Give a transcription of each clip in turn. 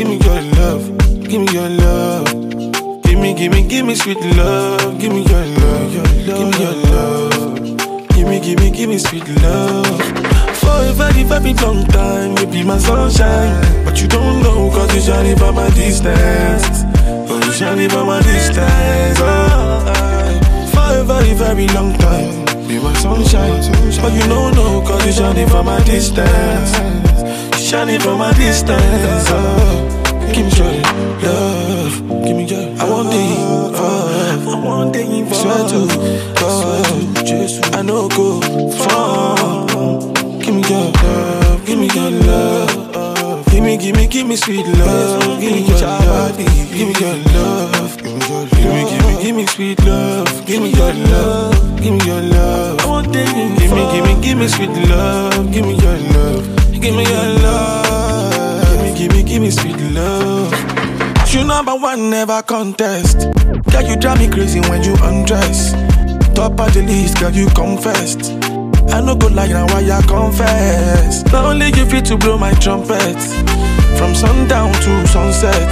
give me your love, give me your love. Give me sweet love, give me your love, give me your love. Give me sweet love. For a very long time, you be my sunshine. But you don't know, cause you shining from my distance. Oh, you shining from my distance. For a very long time, be my sunshine. But you don't know, cause you shining from my distance. You shining from my distance. Give me your love, give me your love. I want the involved, I want the involved. Swear to God, I know go far. Give me your love, give me your love. Give me sweet love. Give me your love, give me your love. Give me sweet love. Give me your love, give me your love. I want the involved. Give me sweet love. Give me your love, give me your love. Give me sweet love. You number one, never contest. Girl, you drive me crazy when you undress. Top of the list, girl, you confessed. I no go like now why I confess. Not only you fit to blow my trumpet, from sundown to sunset.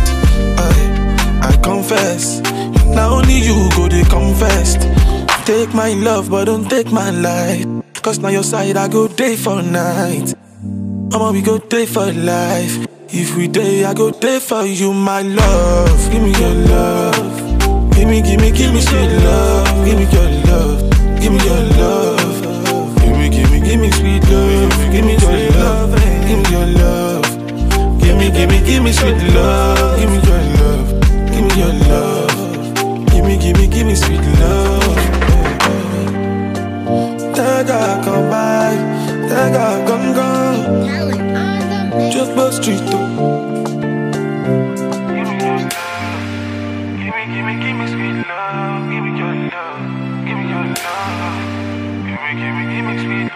I confess. Not only you go they confess. Take my love but don't take my life. Cause now your side I go day for night. Mama, we go day for life. If we day, I go day for you, my love. Give me your love. Give me sweet love. Give me your love. Give me your love. Give me sweet love. Give me your love. Give me your love. Give me sweet love. Give me your love. Give me your love. Give me sweet love. Daga come by, daga gone. Just Buck Street though. Give me sweet love. Give me your love. Give me your love. Give me sweet love.